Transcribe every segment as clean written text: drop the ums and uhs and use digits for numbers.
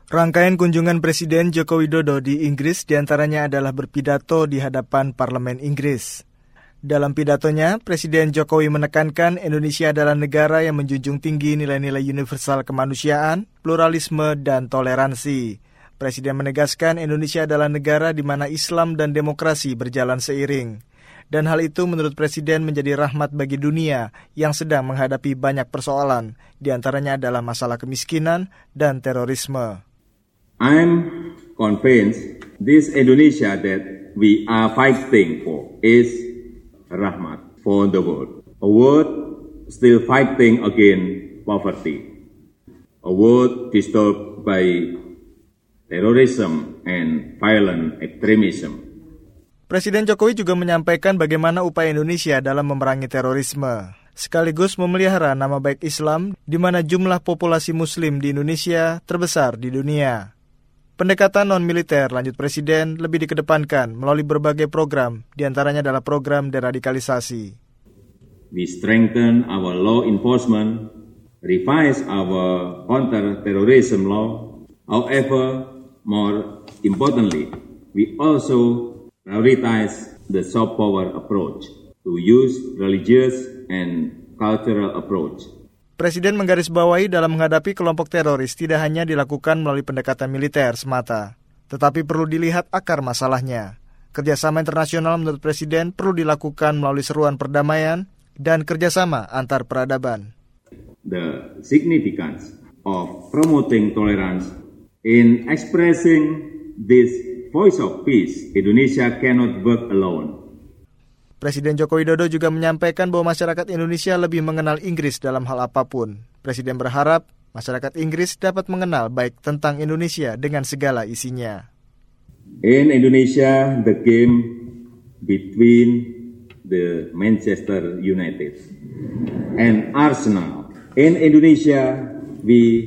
Rangkaian kunjungan Presiden Joko Widodo di Inggris diantaranya adalah berpidato di hadapan Parlemen Inggris. Dalam pidatonya, Presiden Jokowi menekankan Indonesia adalah negara yang menjunjung tinggi nilai-nilai universal kemanusiaan, pluralisme, dan toleransi. Presiden menegaskan Indonesia adalah negara di mana Islam dan demokrasi berjalan seiring. Dan hal itu menurut Presiden menjadi rahmat bagi dunia yang sedang menghadapi banyak persoalan, diantaranya adalah masalah kemiskinan dan terorisme. I'm convinced this Indonesia that we are fighting for is rahmat for the world. A world still fighting against poverty. A world disturbed by terrorism and violent extremism. Presiden Jokowi juga menyampaikan bagaimana upaya Indonesia dalam memerangi terorisme, sekaligus memelihara nama baik Islam di mana jumlah populasi Muslim di Indonesia terbesar di dunia. Pendekatan non-militer, lanjut Presiden, lebih dikedepankan melalui berbagai program, diantaranya adalah program deradikalisasi. We strengthen our law enforcement, revise our counter-terrorism law. However, more importantly, we also prioritize the soft power approach to use religious and cultural approach. Presiden menggarisbawahi dalam menghadapi kelompok teroris tidak hanya dilakukan melalui pendekatan militer semata, tetapi perlu dilihat akar masalahnya. Kerjasama internasional menurut Presiden perlu dilakukan melalui seruan perdamaian dan kerjasama antar peradaban. The significance of promoting tolerance in expressing this voice of peace, Indonesia cannot work alone. Presiden Joko Widodo juga menyampaikan bahwa masyarakat Indonesia lebih mengenal Inggris dalam hal apapun. Presiden berharap masyarakat Inggris dapat mengenal baik tentang Indonesia dengan segala isinya. In Indonesia, the game between the Manchester United and Arsenal. In Indonesia, we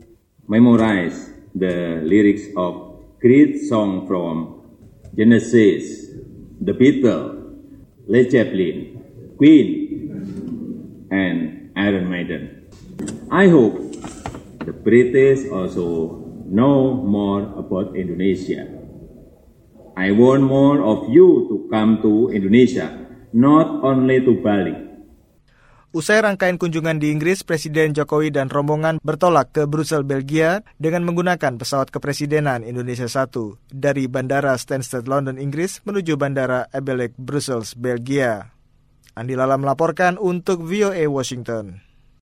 memorize the lyrics of great song from Genesis, The Beatles, Led Zeppelin, Queen, and Iron Maiden. I hope the British also know more about Indonesia. I want more of you to come to Indonesia, not only to Bali. Usai rangkaian kunjungan di Inggris, Presiden Jokowi dan rombongan bertolak ke Brussels, Belgia dengan menggunakan pesawat kepresidenan Indonesia 1 dari Bandara Stansted, London, Inggris menuju Bandara Abelec, Brussels, Belgia. Andi Lala melaporkan untuk VOA Washington.